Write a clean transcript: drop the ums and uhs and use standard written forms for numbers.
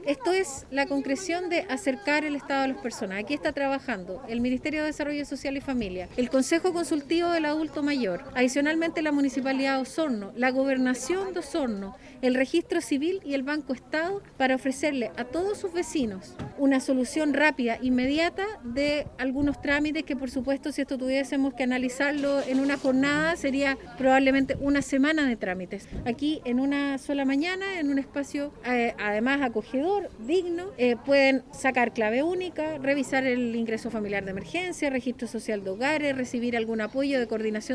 Esto es la concreción de acercar el Estado a las personas. Aquí está trabajando el Ministerio de Desarrollo Social y Familia, el Consejo Consultivo del Adulto Mayor, adicionalmente la Municipalidad de Osorno, la Gobernación de Osorno, el Registro Civil y el Banco Estado, para ofrecerle a todos sus vecinos una solución rápida, inmediata de algunos trámites que, por supuesto, si esto tuviésemos que analizarlo en una jornada, sería probablemente una semana de trámites. Aquí en una sola mañana, en un espacio además acogedor, digno, pueden sacar clave única, revisar el ingreso familiar de emergencia, registro social de hogares, recibir algún apoyo de coordinación